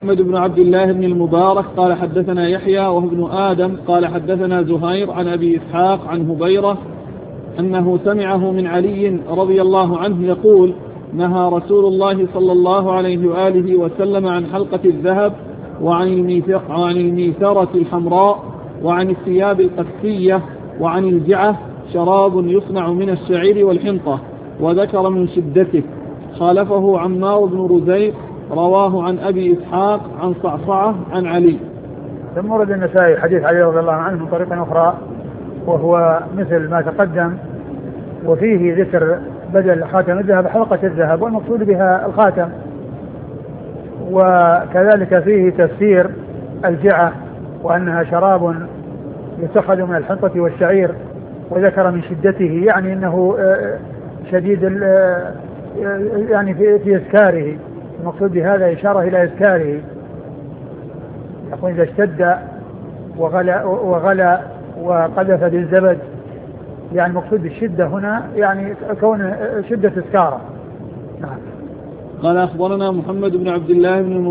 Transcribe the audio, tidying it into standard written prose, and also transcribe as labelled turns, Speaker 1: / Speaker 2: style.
Speaker 1: محمد بن عبد الله بن المبارك قال حدثنا يحيى وهو ابن آدم قال حدثنا زهير عن أبي إسحاق عن هبيرة أنه سمعه من علي رضي الله عنه يقول: نهى رسول الله صلى الله عليه وآله وسلم عن حلقة الذهب وعن الميثرة الحمراء وعن الثياب القسية وعن الجعة، شراب يصنع من الشعير والحنطة، وذكر من شدته. خالفه عمار بن رزيق رواه عن أبي إسحاق عن صعصعة عن علي.
Speaker 2: ثم ورد النسائي حديث علي رضي الله عنه من طريق أخرى وهو مثل ما تقدم، وفيه ذكر بدل خاتم الذهب حلقة الذهب والمقصود بها الخاتم، وكذلك فيه تفسير الجعة وأنها شراب يتخذ من الحنطة والشعير، وذكر من شدته يعني أنه شديد يعني في إسكاره. المقصود بهذا إشارة إلى إسكاره، يقول إذا اشتد وغلى وقذف بالزبد، يعني المقصود بالشدة هنا يعني كون شدة إسكاره.
Speaker 1: قال أخبرنا محمد بن عبد الله بن